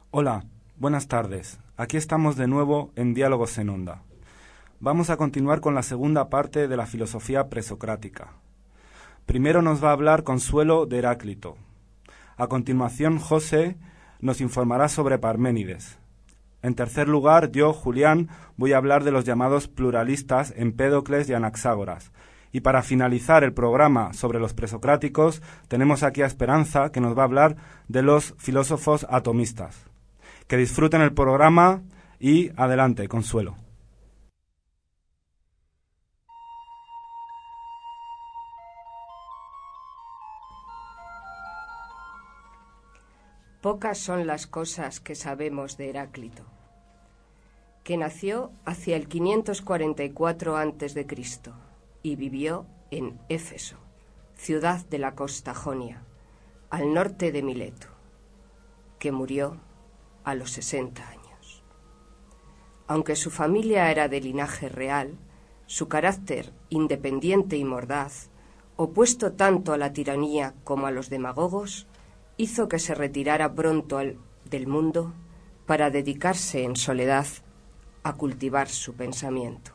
Hola, buenas tardes. Aquí estamos de nuevo en Diálogos en Onda. Vamos a continuar con la segunda parte de la filosofía presocrática. Primero nos va a hablar Consuelo de Heráclito. A continuación, José nos informará sobre Parménides. En tercer lugar, yo, Julián, voy a hablar de los llamados pluralistas Empédocles y Anaxágoras. Y para finalizar el programa sobre los presocráticos, tenemos aquí a Esperanza, que nos va a hablar de los filósofos atomistas. Que disfruten el programa y adelante, Consuelo. Pocas son las cosas que sabemos de Heráclito, que nació hacia el 544 a.C. y vivió en Éfeso, ciudad de la costa jonia, al norte de Mileto, que murió a los 60 años. Aunque su familia era de linaje real, su carácter independiente y mordaz, opuesto tanto a la tiranía como a los demagogos, hizo que se retirara pronto del mundo para dedicarse en soledad a cultivar su pensamiento.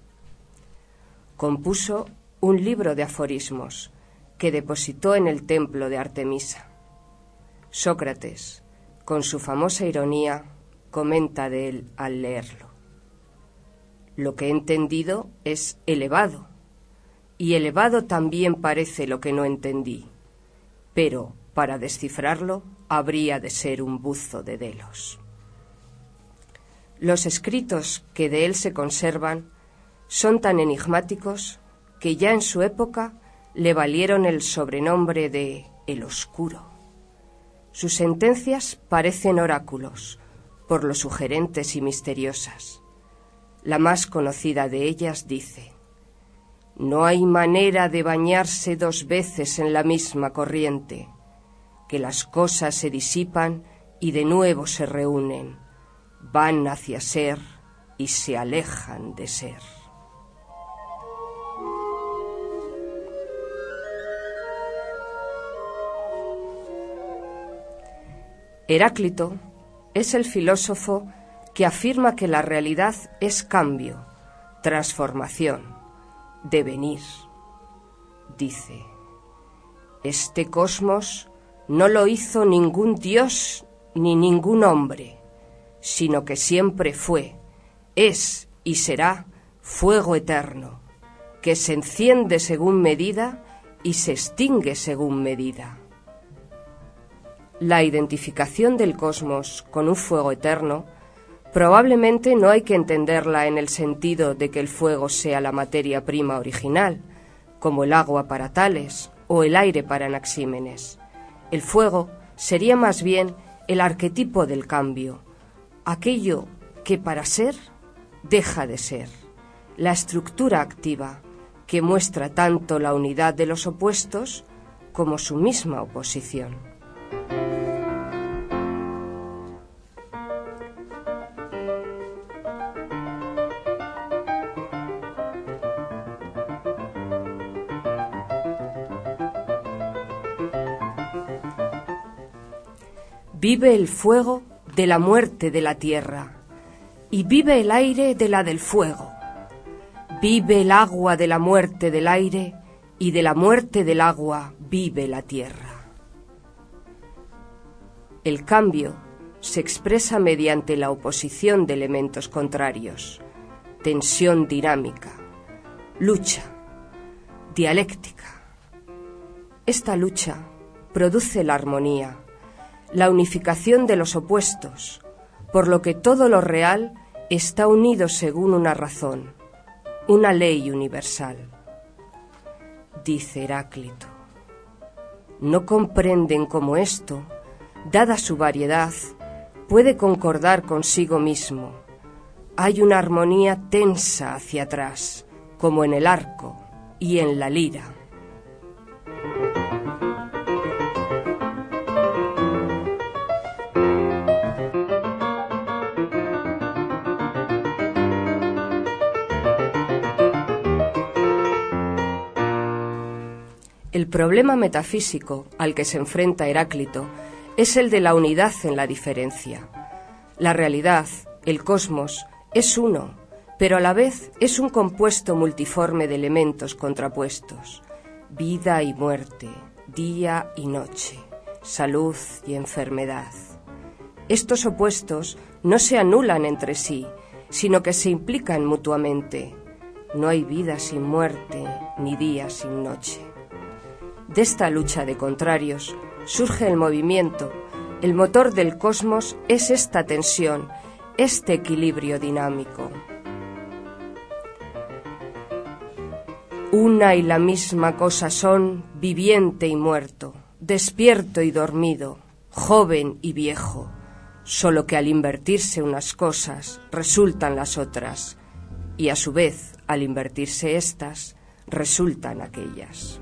Compuso un libro de aforismos que depositó en el templo de Artemisa. Sócrates, con su famosa ironía, comenta de él al leerlo: lo que he entendido es elevado, y elevado también parece lo que no entendí, pero para descifrarlo habría de ser un buzo de Delos. Los escritos que de él se conservan son tan enigmáticos que ya en su época le valieron el sobrenombre de El Oscuro. Sus sentencias parecen oráculos, por lo sugerentes y misteriosas. La más conocida de ellas dice: no hay manera de bañarse dos veces en la misma corriente, que las cosas se disipan y de nuevo se reúnen, van hacia ser y se alejan de ser. Heráclito es el filósofo que afirma que la realidad es cambio, transformación, devenir. Dice: este cosmos no lo hizo ningún dios ni ningún hombre, sino que siempre fue, es y será fuego eterno, que se enciende según medida y se extingue según medida. La identificación del cosmos con un fuego eterno probablemente no hay que entenderla en el sentido de que el fuego sea la materia prima original, como el agua para Tales o el aire para Anaxímenes. El fuego sería más bien el arquetipo del cambio, aquello que para ser deja de ser, la estructura activa que muestra tanto la unidad de los opuestos como su misma oposición. Vive el fuego de la muerte de la tierra, y vive el aire de la del fuego. Vive el agua de la muerte del aire, y de la muerte del agua vive la tierra. El cambio se expresa mediante la oposición de elementos contrarios, tensión dinámica, lucha, dialéctica. Esta lucha produce la armonía, la unificación de los opuestos, por lo que todo lo real está unido según una razón, una ley universal. Dice Heráclito: no comprenden cómo esto, dada su variedad, puede concordar consigo mismo. Hay una armonía tensa hacia atrás, como en el arco y en la lira. El problema metafísico al que se enfrenta Heráclito es el de la unidad en la diferencia, La realidad, el cosmos, es uno, pero a la vez es un compuesto multiforme de elementos contrapuestos. Vida y muerte, día y noche, salud y enfermedad. Estos opuestos no se anulan entre sí, sino que se implican mutuamente. No hay vida sin muerte, ni día sin noche. De esta lucha de contrarios surge el movimiento. El motor del cosmos es esta tensión, este equilibrio dinámico. Una y la misma cosa son viviente y muerto, despierto y dormido, joven y viejo, solo que al invertirse unas cosas resultan las otras, y a su vez, al invertirse estas, resultan aquellas.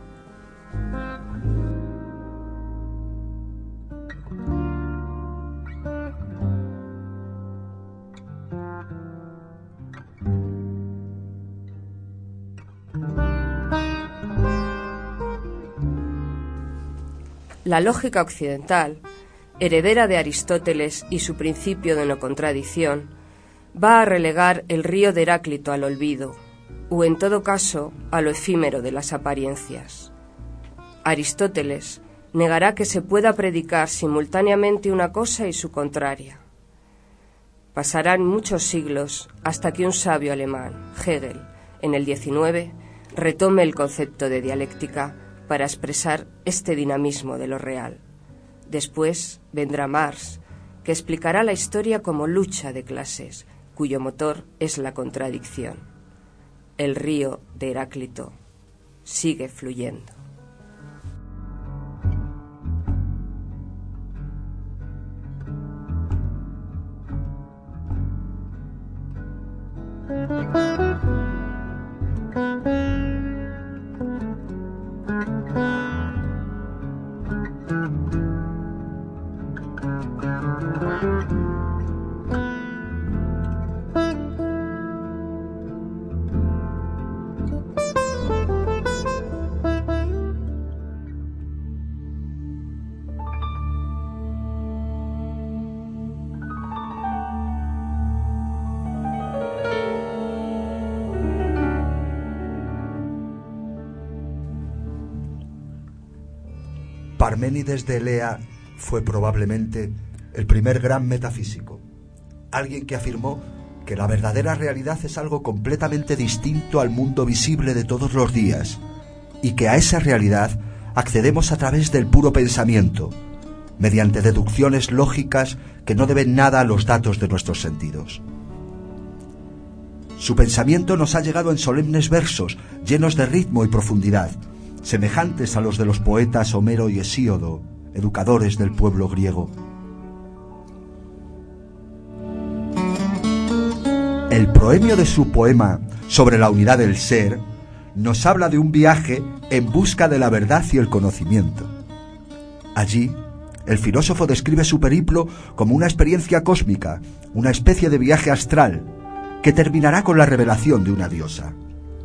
La lógica occidental, heredera de Aristóteles y su principio de no contradicción, va a relegar el río de Heráclito al olvido, o en todo caso a lo efímero de las apariencias. Aristóteles negará que se pueda predicar simultáneamente una cosa y su contraria. Pasarán muchos siglos hasta que un sabio alemán, Hegel, en el 19, retome el concepto de dialéctica para expresar este dinamismo de lo real. Después vendrá Marx, que explicará la historia como lucha de clases, cuyo motor es la contradicción. El río de Heráclito sigue fluyendo. Parménides de Elea fue probablemente el primer gran metafísico, alguien que afirmó que la verdadera realidad es algo completamente distinto al mundo visible de todos los días y que a esa realidad accedemos a través del puro pensamiento, mediante deducciones lógicas que no deben nada a los datos de nuestros sentidos. Su pensamiento nos ha llegado en solemnes versos llenos de ritmo y profundidad, semejantes a los de los poetas Homero y Hesíodo, educadores del pueblo griego. El proemio de su poema sobre la unidad del ser nos habla de un viaje en busca de la verdad y el conocimiento. Allí, el filósofo describe su periplo como una experiencia cósmica, una especie de viaje astral, que terminará con la revelación de una diosa.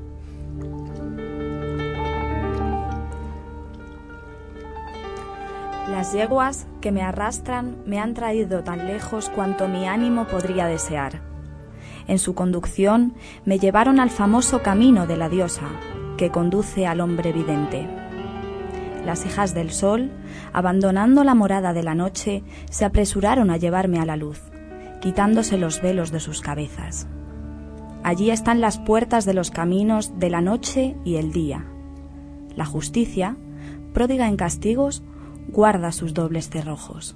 Las yeguas que me arrastran me han traído tan lejos cuanto mi ánimo podría desear. En su conducción me llevaron al famoso camino de la diosa, que conduce al hombre vidente. Las hijas del sol, abandonando la morada de la noche, se apresuraron a llevarme a la luz, quitándose los velos de sus cabezas. Allí están las puertas de los caminos de la noche y el día. La justicia, pródiga en castigos, guarda sus dobles cerrojos.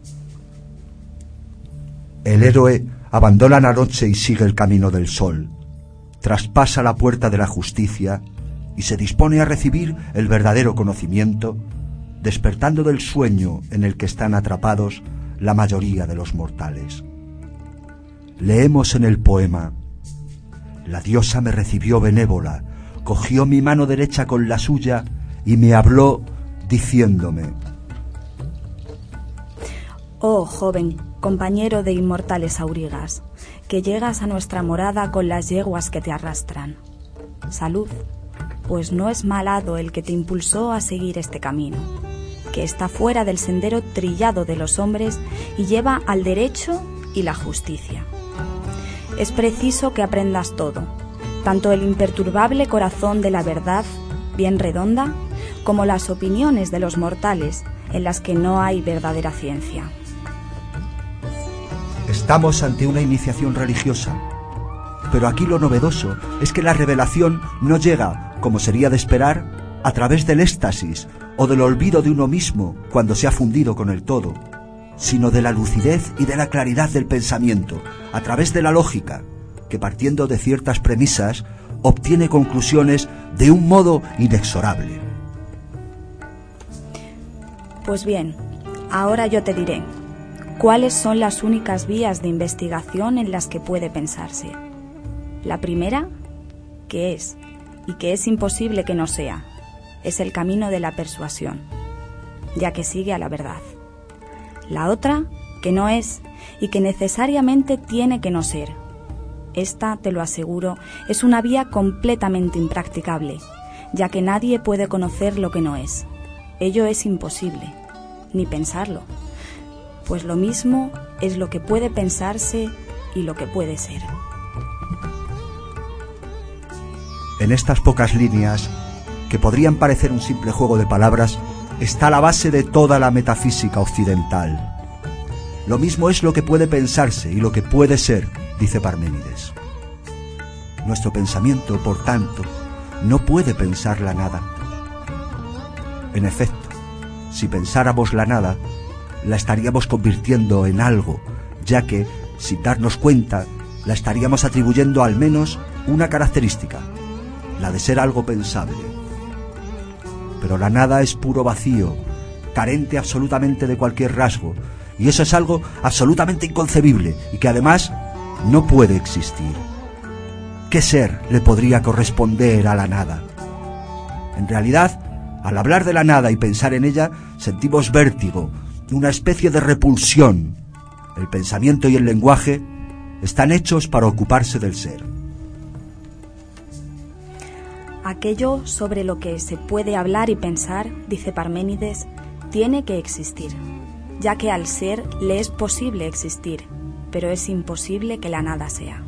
El héroe abandona la noche y sigue el camino del sol, traspasa la puerta de la justicia y se dispone a recibir el verdadero conocimiento, despertando del sueño en el que están atrapados la mayoría de los mortales. Leemos en el poema: la diosa me recibió benévola, cogió mi mano derecha con la suya y me habló diciéndome: oh joven compañero de inmortales aurigas, que llegas a nuestra morada con las yeguas que te arrastran. Salud, pues no es mal hado el que te impulsó a seguir este camino, que está fuera del sendero trillado de los hombres y lleva al derecho y la justicia. Es preciso que aprendas todo, tanto el imperturbable corazón de la verdad, bien redonda, como las opiniones de los mortales, en las que no hay verdadera ciencia. Estamos ante una iniciación religiosa, pero aquí lo novedoso es que la revelación no llega, como sería de esperar, a través del éxtasis o del olvido de uno mismo cuando se ha fundido con el todo, sino de la lucidez y de la claridad del pensamiento, a través de la lógica, que partiendo de ciertas premisas obtiene conclusiones de un modo inexorable. Pues bien, ahora yo te diré cuáles son las únicas vías de investigación en las que puede pensarse. La primera, que es, y que es imposible que no sea, es el camino de la persuasión, ya que sigue a la verdad. La otra, que no es, y que necesariamente tiene que no ser. Esta, te lo aseguro, es una vía completamente impracticable, ya que nadie puede conocer lo que no es. Ello es imposible, ni pensarlo, pues lo mismo es lo que puede pensarse y lo que puede ser. En estas pocas líneas, que podrían parecer un simple juego de palabras, está la base de toda la metafísica occidental. Lo mismo es lo que puede pensarse y lo que puede ser, dice Parménides. Nuestro pensamiento, por tanto, no puede pensar la nada. En efecto, si pensáramos la nada, la estaríamos convirtiendo en algo, ya que, sin darnos cuenta, la estaríamos atribuyendo al menos una característica, la de ser algo pensable. Pero la nada es puro vacío, carente absolutamente de cualquier rasgo, y eso es algo absolutamente inconcebible y que además no puede existir. ¿Qué ser le podría corresponder a la nada? En realidad, al hablar de la nada y pensar en ella, sentimos vértigo, una especie de repulsión. El pensamiento y el lenguaje están hechos para ocuparse del ser. Aquello sobre lo que se puede hablar y pensar, dice Parménides, tiene que existir, ya que al ser le es posible existir, pero es imposible que la nada sea.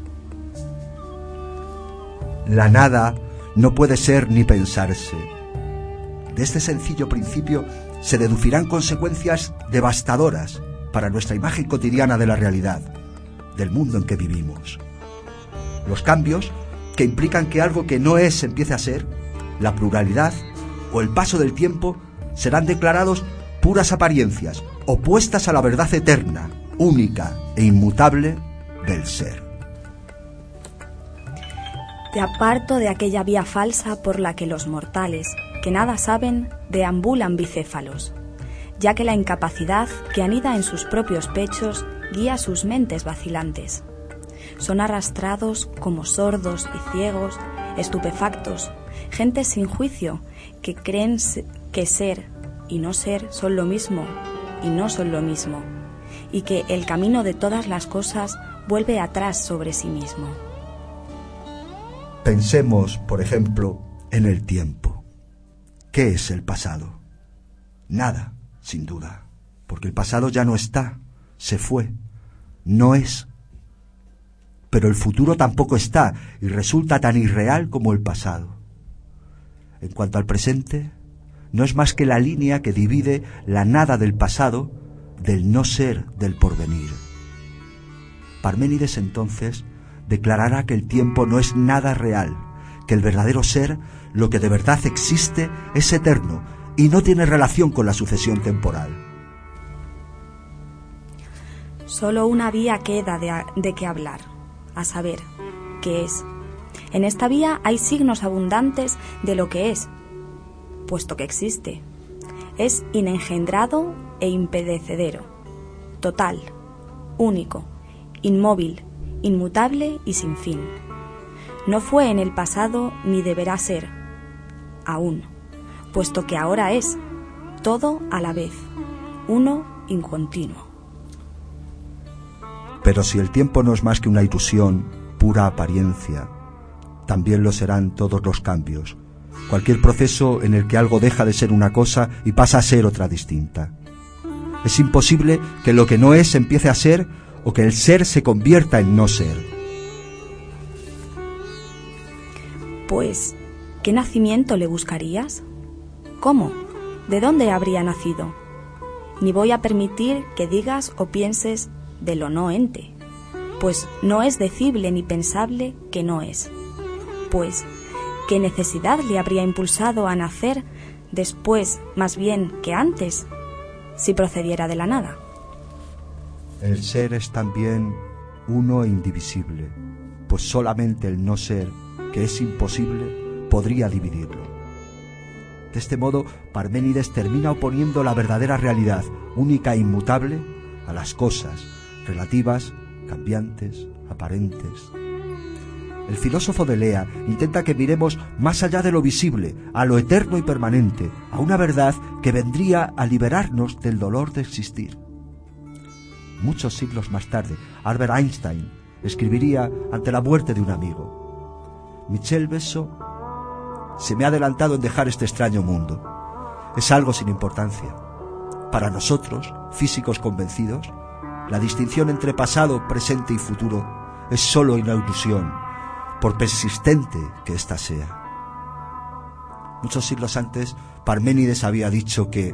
La nada no puede ser ni pensarse. De este sencillo principio se deducirán consecuencias devastadoras para nuestra imagen cotidiana de la realidad, del mundo en que vivimos. Los cambios que implican que algo que no es empiece a ser, la pluralidad o el paso del tiempo serán declarados puras apariencias, opuestas a la verdad eterna, única e inmutable del ser. Te aparto de aquella vía falsa por la que los mortales, que nada saben, deambulan bicéfalos, ya que la incapacidad que anida en sus propios pechos guía sus mentes vacilantes. Son arrastrados como sordos y ciegos, estupefactos, gentes sin juicio, que creen que ser y no ser son lo mismo y no son lo mismo, y que el camino de todas las cosas vuelve atrás sobre sí mismo. Pensemos, por ejemplo, en el tiempo. ¿Qué es el pasado? Nada, sin duda, porque el pasado ya no está, se fue, no es. Pero el futuro tampoco está y resulta tan irreal como el pasado. En cuanto al presente, no es más que la línea que divide la nada del pasado del no ser del porvenir. Parménides entonces declarará que el tiempo no es nada real, que el verdadero ser, lo que de verdad existe, es eterno y no tiene relación con la sucesión temporal. Solo una vía queda de que hablar, a saber, ¿qué es? En esta vía hay signos abundantes de lo que es, puesto que existe. Es inengendrado e impedecedero, total, único, inmóvil, inmutable y sin fin. No fue en el pasado ni deberá ser, aún, puesto que ahora es, todo a la vez, uno incontinuo. Pero si el tiempo no es más que una ilusión, pura apariencia, también lo serán todos los cambios, cualquier proceso en el que algo deja de ser una cosa y pasa a ser otra distinta. Es imposible que lo que no es empiece a ser o que el ser se convierta en no ser. Pues, ¿qué nacimiento le buscarías? ¿Cómo? ¿De dónde habría nacido? Ni voy a permitir que digas o pienses de lo no ente, pues no es decible ni pensable que no es. Pues, ¿qué necesidad le habría impulsado a nacer después, más bien que antes, si procediera de la nada? El ser es también uno e indivisible, pues solamente el no ser, que es imposible, podría dividirlo. De este modo, Parménides termina oponiendo la verdadera realidad, única e inmutable, a las cosas, relativas, cambiantes, aparentes. El filósofo de Elea intenta que miremos más allá de lo visible, a lo eterno y permanente, a una verdad que vendría a liberarnos del dolor de existir. Muchos siglos más tarde, Albert Einstein escribiría ante la muerte de un amigo: Michel Besso se me ha adelantado en dejar este extraño mundo. Es algo sin importancia. Para nosotros, físicos convencidos, la distinción entre pasado, presente y futuro es sólo una ilusión, por persistente que ésta sea. Muchos siglos antes, Parménides había dicho que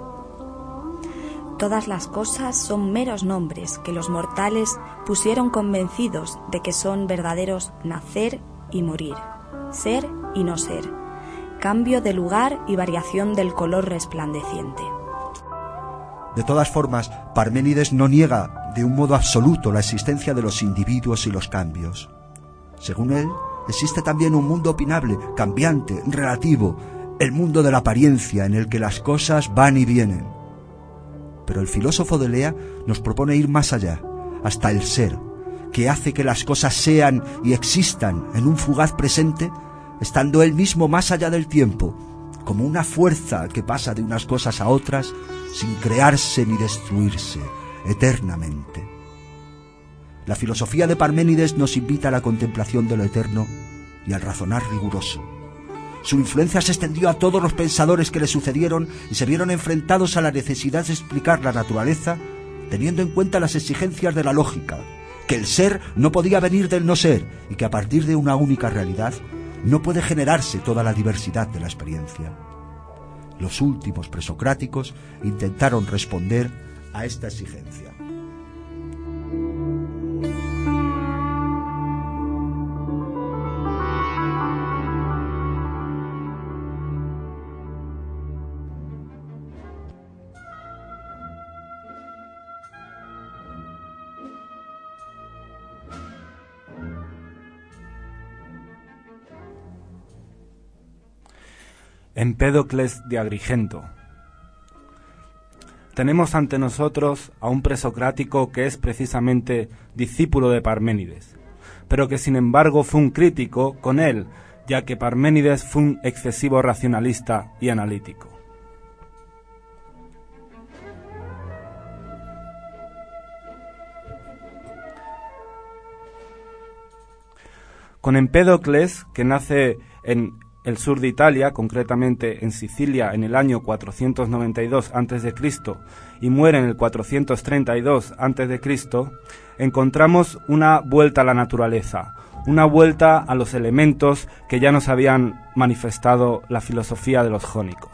todas las cosas son meros nombres que los mortales pusieron convencidos de que son verdaderos nacer y morir, ser y no ser, cambio de lugar y variación del color resplandeciente. De todas formas, Parménides no niega de un modo absoluto la existencia de los individuos y los cambios. Según él, existe también un mundo opinable, cambiante, relativo, el mundo de la apariencia en el que las cosas van y vienen. Pero el filósofo de Elea nos propone ir más allá, hasta el ser, que hace que las cosas sean y existan en un fugaz presente, estando él mismo más allá del tiempo, como una fuerza que pasa de unas cosas a otras sin crearse ni destruirse, eternamente. La filosofía de Parménides nos invita a la contemplación de lo eterno y al razonar riguroso. Su influencia se extendió a todos los pensadores que le sucedieron y se vieron enfrentados a la necesidad de explicar la naturaleza teniendo en cuenta las exigencias de la lógica, que el ser no podía venir del no ser y que a partir de una única realidad no puede generarse toda la diversidad de la experiencia. Los últimos presocráticos intentaron responder a esta exigencia. Empédocles de Agrigento. Tenemos ante nosotros a un presocrático que es precisamente discípulo de Parménides, pero que sin embargo fue un crítico con él, ya que Parménides fue un excesivo racionalista y analítico. Con Empédocles, que nace en el sur de Italia, concretamente en Sicilia, en el año 492 a.C. y muere en el 432 a.C., encontramos una vuelta a la naturaleza, una vuelta a los elementos que ya nos habían manifestado la filosofía de los jónicos.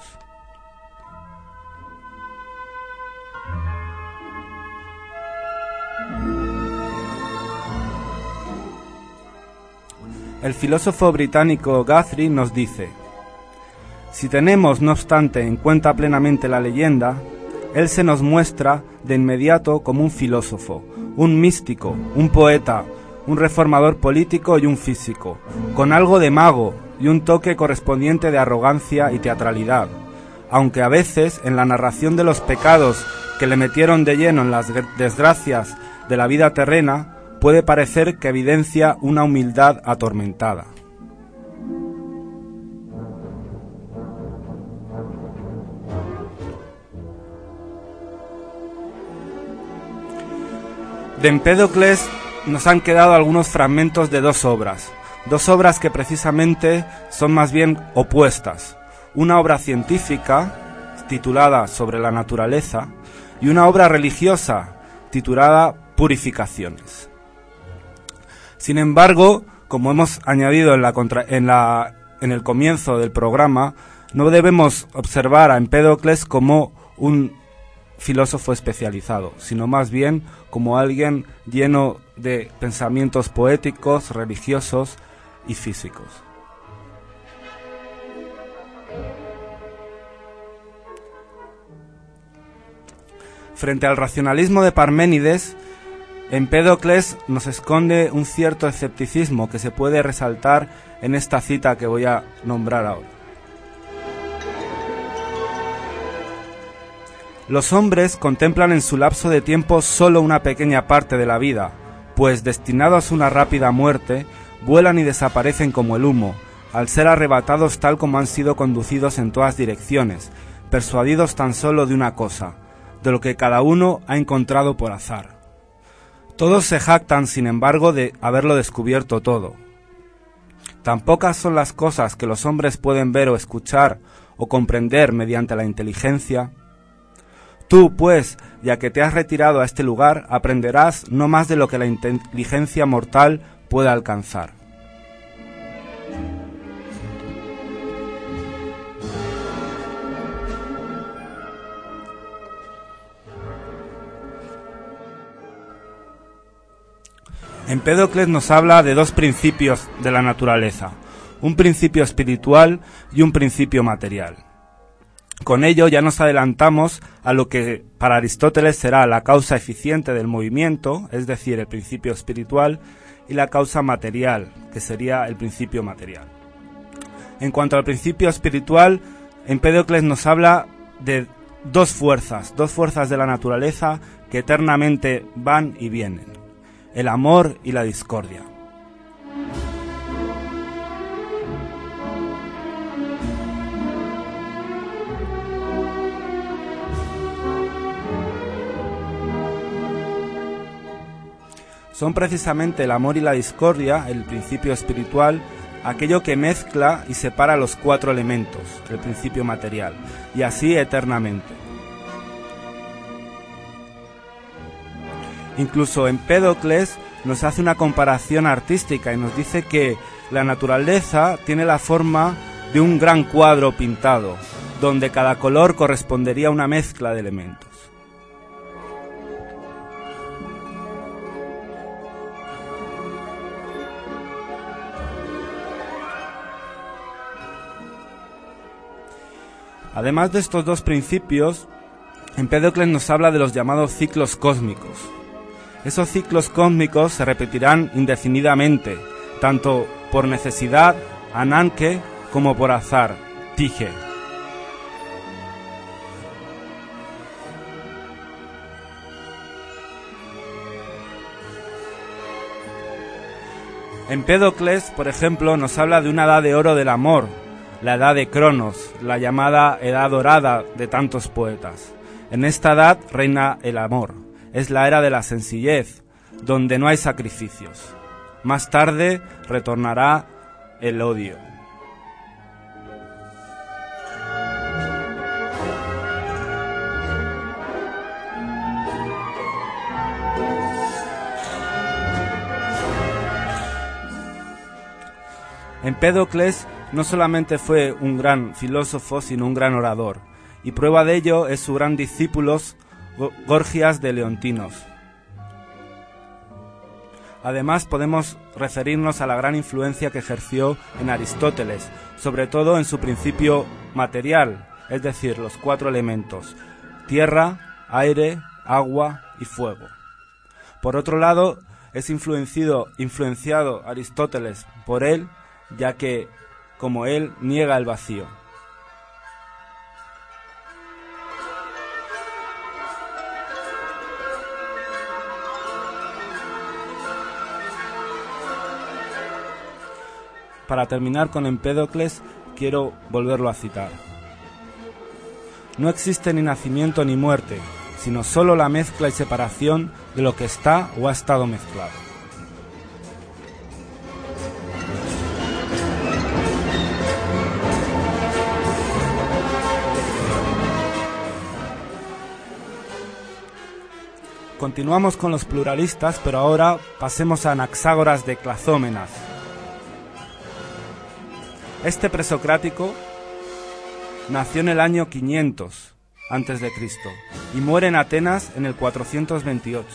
El filósofo británico Guthrie nos dice: si tenemos, no obstante, en cuenta plenamente la leyenda, él se nos muestra de inmediato como un filósofo, un místico, un poeta, un reformador político y un físico, con algo de mago y un toque correspondiente de arrogancia y teatralidad, aunque a veces en la narración de los pecados que le metieron de lleno en las desgracias de la vida terrena, puede parecer que evidencia una humildad atormentada. De Empédocles nos han quedado algunos fragmentos de dos obras que precisamente son más bien opuestas. Una obra científica, titulada Sobre la naturaleza, y una obra religiosa, titulada purificaciones. Sin embargo, como hemos añadido en el comienzo del programa, no debemos observar a Empédocles como un filósofo especializado, sino más bien como alguien lleno de pensamientos poéticos, religiosos y físicos. Frente al racionalismo de Parménides, Empédocles nos esconde un cierto escepticismo que se puede resaltar en esta cita que voy a nombrar ahora. Los hombres contemplan en su lapso de tiempo solo una pequeña parte de la vida, pues destinados a una rápida muerte, vuelan y desaparecen como el humo, al ser arrebatados tal como han sido conducidos en todas direcciones, persuadidos tan solo de una cosa, de lo que cada uno ha encontrado por azar. Todos se jactan, sin embargo, de haberlo descubierto todo. Tan pocas son las cosas que los hombres pueden ver o escuchar o comprender mediante la inteligencia. Tú, pues, ya que te has retirado a este lugar, aprenderás no más de lo que la inteligencia mortal puede alcanzar. Empédocles nos habla de dos principios de la naturaleza, un principio espiritual y un principio material. Con ello ya nos adelantamos a lo que para Aristóteles será la causa eficiente del movimiento, es decir, el principio espiritual, y la causa material, que sería el principio material. En cuanto al principio espiritual, Empédocles nos habla de dos fuerzas de la naturaleza que eternamente van y vienen: el amor y la discordia. Son precisamente el amor y la discordia, el principio espiritual, aquello que mezcla y separa los cuatro elementos, el principio material, y así eternamente. Incluso Empédocles nos hace una comparación artística y nos dice que la naturaleza tiene la forma de un gran cuadro pintado, donde cada color correspondería a una mezcla de elementos. Además de estos dos principios, Empédocles nos habla de los llamados ciclos cósmicos. Esos ciclos cósmicos se repetirán indefinidamente, tanto por necesidad, ananke, como por azar, tige. Empédocles, por ejemplo, nos habla de una edad de oro del amor, la edad de Cronos, la llamada edad dorada de tantos poetas. En esta edad reina el amor, es la era de la sencillez, donde no hay sacrificios. Más tarde retornará el odio. Empédocles no solamente fue un gran filósofo, sino un gran orador, y prueba de ello es su gran discípulo Gorgias de Leontinos. Además, podemos referirnos a la gran influencia que ejerció en Aristóteles, sobre todo en su principio material, es decir, los cuatro elementos: tierra, aire, agua y fuego. Por otro lado, es influenciado Aristóteles por él, ya que, como él, niega el vacío. Para terminar con Empédocles, quiero volverlo a citar. No existe ni nacimiento ni muerte, sino solo la mezcla y separación de lo que está o ha estado mezclado. Continuamos con los pluralistas, pero ahora pasemos a Anaxágoras de Clazómenas. Este presocrático nació en el año 500 a.C. y muere en Atenas en el 428.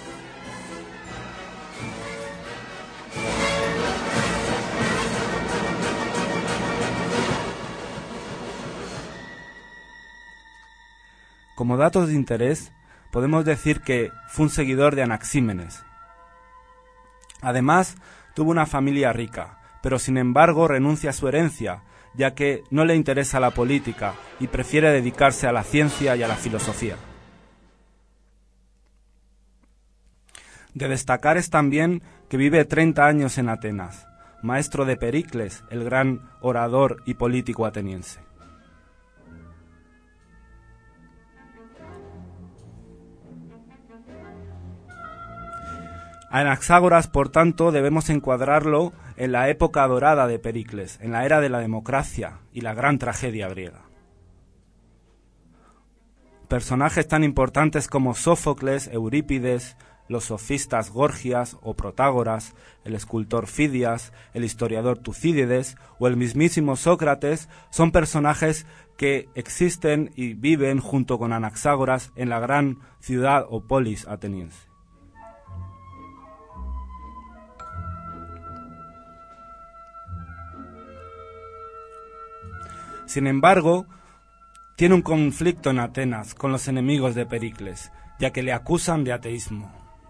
Como datos de interés, podemos decir que fue un seguidor de Anaxímenes. Además, tuvo una familia rica, pero sin embargo renuncia a su herencia, ya que no le interesa la política y prefiere dedicarse a la ciencia y a la filosofía. De destacar es también que vive 30 años en Atenas, maestro de Pericles, el gran orador y político ateniense. A Anaxágoras, por tanto, debemos encuadrarlo en la época dorada de Pericles, en la era de la democracia y la gran tragedia griega. Personajes tan importantes como Sófocles, Eurípides, los sofistas Gorgias o Protágoras, el escultor Fidias, el historiador Tucídides o el mismísimo Sócrates son personajes que existen y viven junto con Anaxágoras en la gran ciudad o polis ateniense. Sin embargo, tiene un conflicto en Atenas con los enemigos de Pericles, ya que le acusan de ateísmo.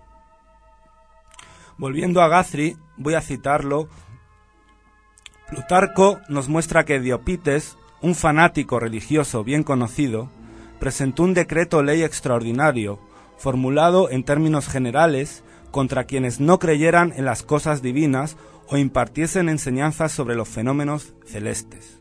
Volviendo a Guthrie, voy a citarlo. Plutarco nos muestra que Diopites, un fanático religioso bien conocido, presentó un decreto ley extraordinario, formulado en términos generales, contra quienes no creyeran en las cosas divinas o impartiesen enseñanzas sobre los fenómenos celestes.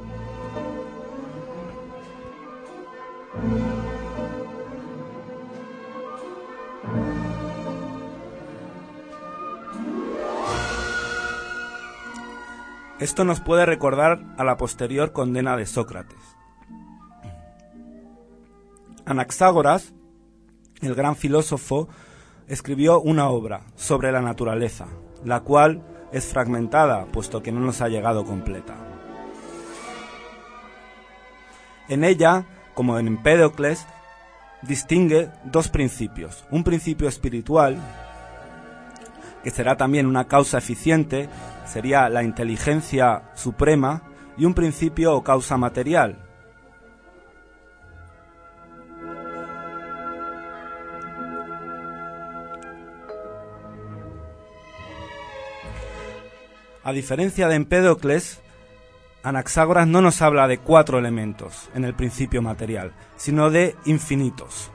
Esto nos puede recordar a la posterior condena de Sócrates. Anaxágoras, el gran filósofo, escribió una obra sobre la naturaleza, la cual es fragmentada, puesto que no nos ha llegado completa. En ella, como en Empédocles, distingue dos principios. Un principio espiritual, que será también una causa eficiente, sería la inteligencia suprema, y un principio o causa material. A diferencia de Empédocles, Anaxágoras no nos habla de 4 elementos en el principio material, sino de infinitos.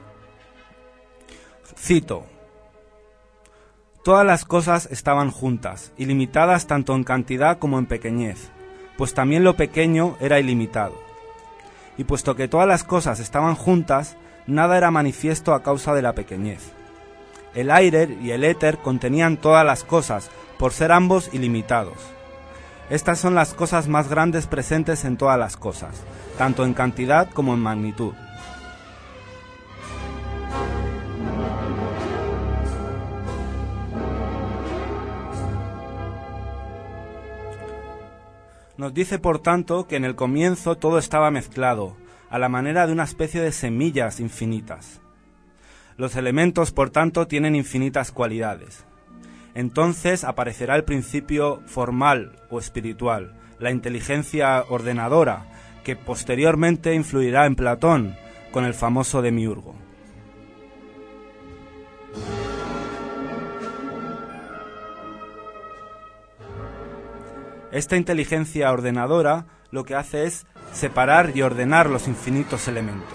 Cito: todas las cosas estaban juntas, ilimitadas tanto en cantidad como en pequeñez, pues también lo pequeño era ilimitado. Y puesto que todas las cosas estaban juntas, nada era manifiesto a causa de la pequeñez. El aire y el éter contenían todas las cosas, por ser ambos ilimitados. Estas son las cosas más grandes presentes en todas las cosas, tanto en cantidad como en magnitud. Nos dice, por tanto, que en el comienzo todo estaba mezclado, a la manera de una especie de semillas infinitas. Los elementos, por tanto, tienen infinitas cualidades. Entonces aparecerá el principio formal o espiritual, la inteligencia ordenadora, que posteriormente influirá en Platón con el famoso demiurgo. Esta inteligencia ordenadora lo que hace es separar y ordenar los infinitos elementos.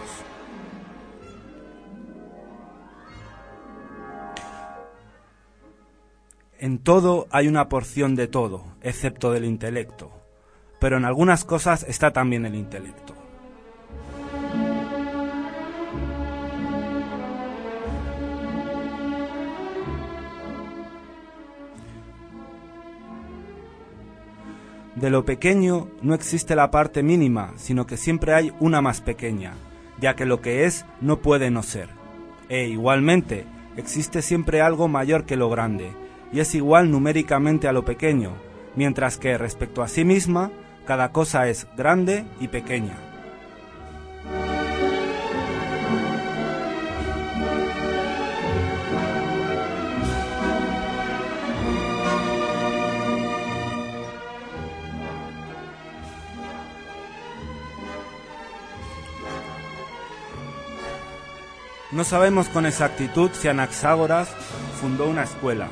En todo hay una porción de todo, excepto del intelecto, pero en algunas cosas está también el intelecto. De lo pequeño no existe la parte mínima, sino que siempre hay una más pequeña, ya que lo que es no puede no ser. E igualmente, existe siempre algo mayor que lo grande, y es igual numéricamente a lo pequeño, mientras que, respecto a sí misma, cada cosa es grande y pequeña. No sabemos con exactitud si Anaxágoras fundó una escuela.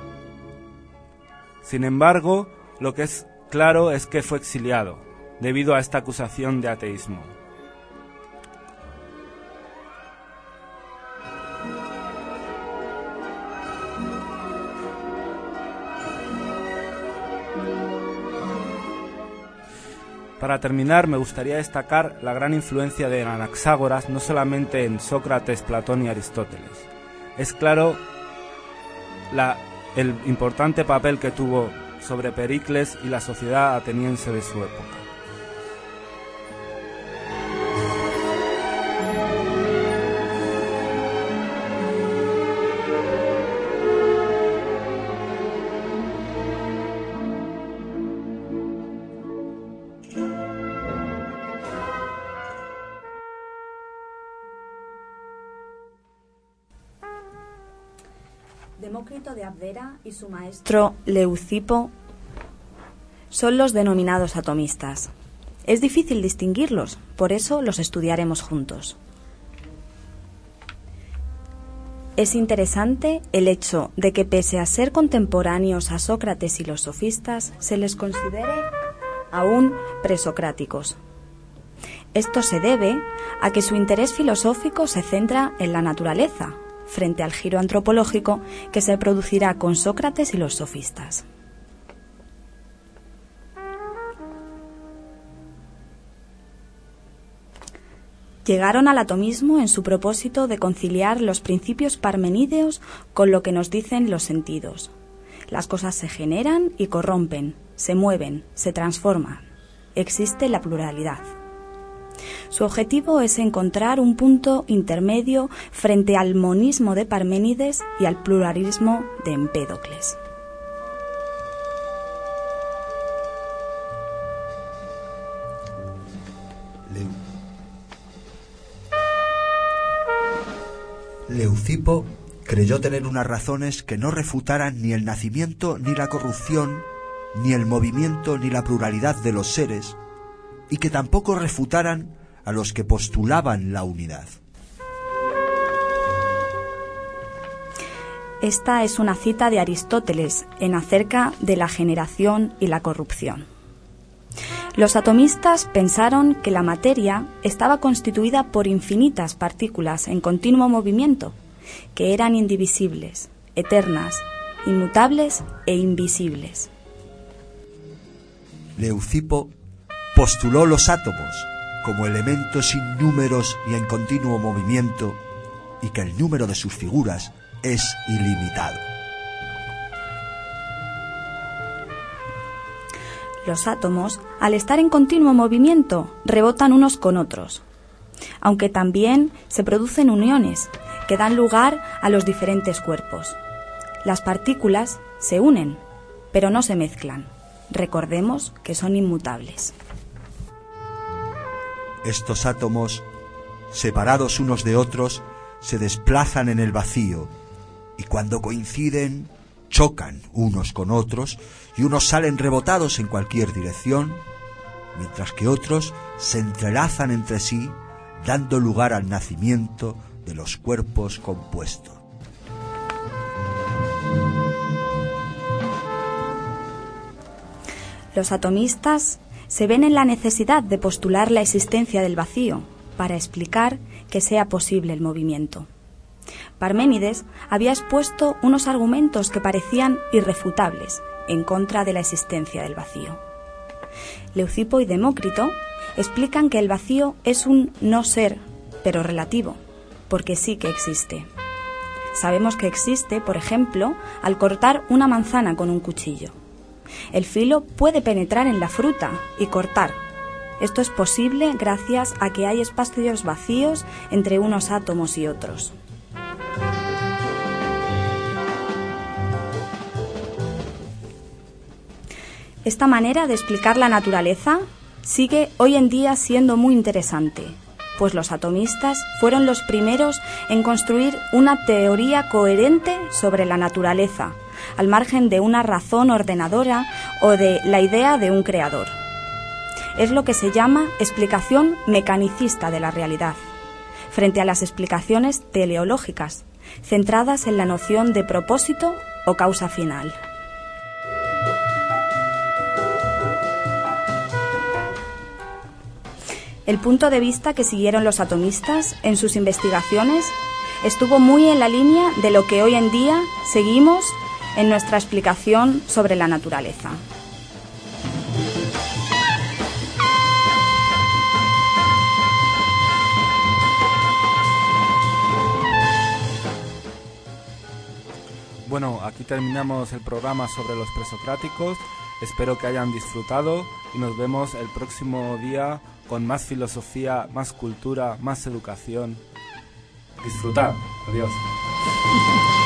Sin embargo, lo que es claro es que fue exiliado, debido a esta acusación de ateísmo. Para terminar, me gustaría destacar la gran influencia de Anaxágoras, no solamente en Sócrates, Platón y Aristóteles. Es claro el importante papel que tuvo sobre Pericles y la sociedad ateniense de su época. Demócrito de Abdera y su maestro Leucipo son los denominados atomistas. Es difícil distinguirlos, por eso los estudiaremos juntos. Es interesante el hecho de que, pese a ser contemporáneos a Sócrates y los sofistas, se les considere aún presocráticos. Esto se debe a que su interés filosófico se centra en la naturaleza, frente al giro antropológico que se producirá con Sócrates y los sofistas. Llegaron al atomismo en su propósito de conciliar los principios parmenídeos con lo que nos dicen los sentidos. Las cosas se generan y corrompen, se mueven, se transforman. Existe la pluralidad. Su objetivo es encontrar un punto intermedio frente al monismo de Parménides y al pluralismo de Empédocles. Leucipo creyó tener unas razones que no refutaran ni el nacimiento ni la corrupción, ni el movimiento ni la pluralidad de los seres, y que tampoco refutaran a los que postulaban la unidad. Esta es una cita de Aristóteles en acerca de la generación y la corrupción. Los atomistas pensaron que la materia estaba constituida por infinitas partículas en continuo movimiento, que eran indivisibles, eternas, inmutables e invisibles. Leucipo postuló los átomos como elementos innúmeros y en continuo movimiento, y que el número de sus figuras es ilimitado. Los átomos, al estar en continuo movimiento, rebotan unos con otros, aunque también se producen uniones que dan lugar a los diferentes cuerpos. Las partículas se unen, pero no se mezclan. Recordemos que son inmutables. Estos átomos, separados unos de otros, se desplazan en el vacío, y cuando coinciden, chocan unos con otros, y unos salen rebotados en cualquier dirección, mientras que otros se entrelazan entre sí, dando lugar al nacimiento de los cuerpos compuestos. Los atomistas se ven en la necesidad de postular la existencia del vacío para explicar que sea posible el movimiento. Parménides había expuesto unos argumentos que parecían irrefutables en contra de la existencia del vacío. Leucipo y Demócrito explican que el vacío es un no ser, pero relativo, porque sí que existe. Sabemos que existe, por ejemplo, al cortar una manzana con un cuchillo. El filo puede penetrar en la fruta y cortar. Esto es posible gracias a que hay espacios vacíos entre unos átomos y otros. Esta manera de explicar la naturaleza sigue hoy en día siendo muy interesante, pues los atomistas fueron los primeros en construir una teoría coherente sobre la naturaleza, al margen de una razón ordenadora o de la idea de un creador. Es lo que se llama explicación mecanicista de la realidad, frente a las explicaciones teleológicas, centradas en la noción de propósito o causa final. El punto de vista que siguieron los atomistas en sus investigaciones estuvo muy en la línea de lo que hoy en día seguimos en nuestra explicación sobre la naturaleza. Bueno, aquí terminamos el programa sobre los presocráticos. Espero que hayan disfrutado y nos vemos el próximo día con más filosofía, más cultura, más educación. Disfrutad. Adiós.